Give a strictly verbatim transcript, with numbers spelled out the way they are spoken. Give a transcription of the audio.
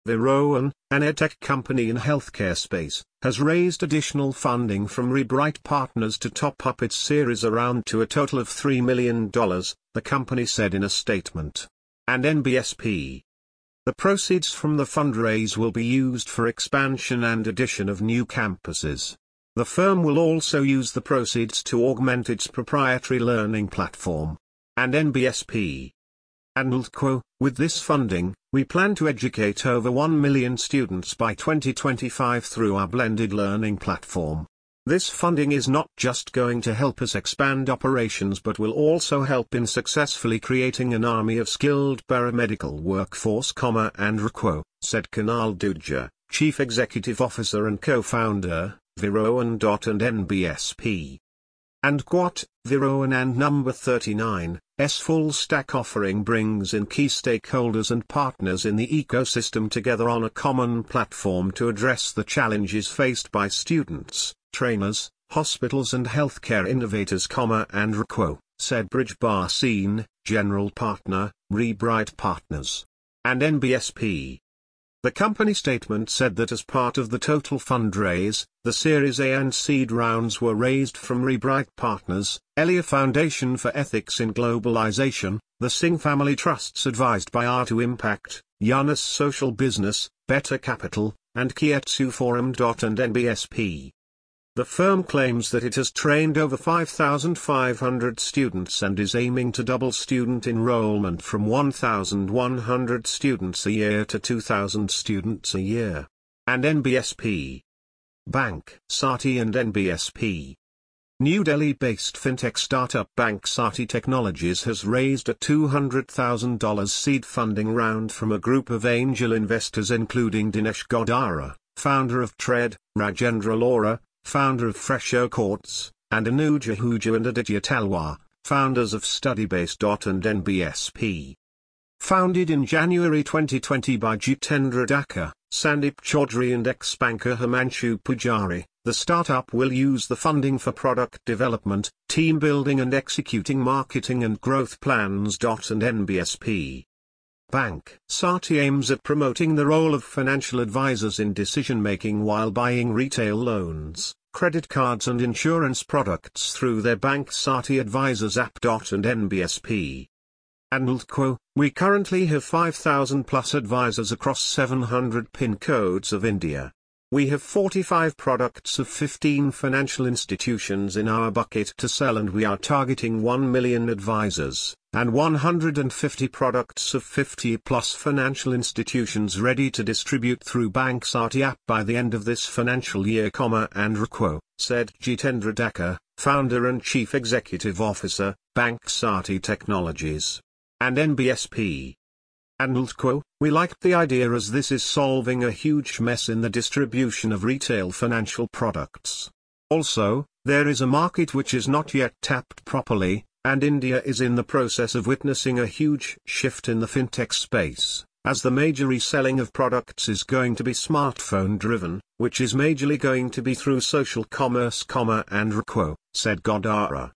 Viroan, an edtech company in healthcare space, has raised additional funding from Rebright Partners to top up its series A round to a total of three million dollars, the company said in a statement. And N B S P. The proceeds from the fundraise will be used for expansion and addition of new campuses. The firm will also use the proceeds to augment its proprietary learning platform. And N B S P. And quote, with this funding, we plan to educate over one million students by twenty twenty-five through our blended learning platform. This funding is not just going to help us expand operations but will also help in successfully creating an army of skilled paramedical workforce, and quote, said Kunal Duja, Chief Executive Officer and co-founder, Viroan. And N B S P. And quote, Viroan and Number thirty-nine, S full stack offering brings in key stakeholders and partners in the ecosystem together on a common platform to address the challenges faced by students, trainers, hospitals and healthcare innovators, and quote, said Brij Bhasin, General Partner, Rebright Partners. And N B S P. The company statement said that as part of the total fundraise, the Series A and seed rounds were raised from Rebright Partners, Elia Foundation for Ethics in Globalization, the Singh Family Trusts advised by R two Impact, Yunus Social Business, Better Capital, and Kietsu Forum. And N B S P. The firm claims that it has trained over five thousand five hundred students and is aiming to double student enrollment from one thousand one hundred students a year to two thousand students a year. And N B S P. Bank Sati and N B S P. New Delhi-based fintech startup Bank Sati Technologies has raised a two hundred thousand dollars seed funding round from a group of angel investors including Dinesh Godara, founder of Tread, Rajendra Laura, founder of Fresho Courts, and Anuj Ahuja and Aditya Talwar, founders of Studybase. And N B S P. Founded in January twenty twenty by Jitendra Dhaka, Sandeep Chaudhary and ex-banker Himanshu Pujari, the startup will use the funding for product development, team building and executing marketing and growth plans. And N B S P. Bank Sati aims at promoting the role of financial advisors in decision-making while buying retail loans, credit cards and insurance products through their Bank Sati Advisors app. And N B S P. And quote, we currently have five thousand plus advisors across seven hundred pin codes of India. We have forty-five products of fifteen financial institutions in our bucket to sell and we are targeting one million advisors, and one hundred fifty products of fifty plus financial institutions ready to distribute through Bank Sati app by the end of this financial year, and quote, said Jitendra Dhaka, founder and chief executive officer, Bank Sati Technologies. And N B S P. And quote, we liked the idea as this is solving a huge mess in the distribution of retail financial products. Also, there is a market which is not yet tapped properly, and India is in the process of witnessing a huge shift in the fintech space, as the major reselling of products is going to be smartphone driven, which is majorly going to be through social commerce, and quote, said Godara.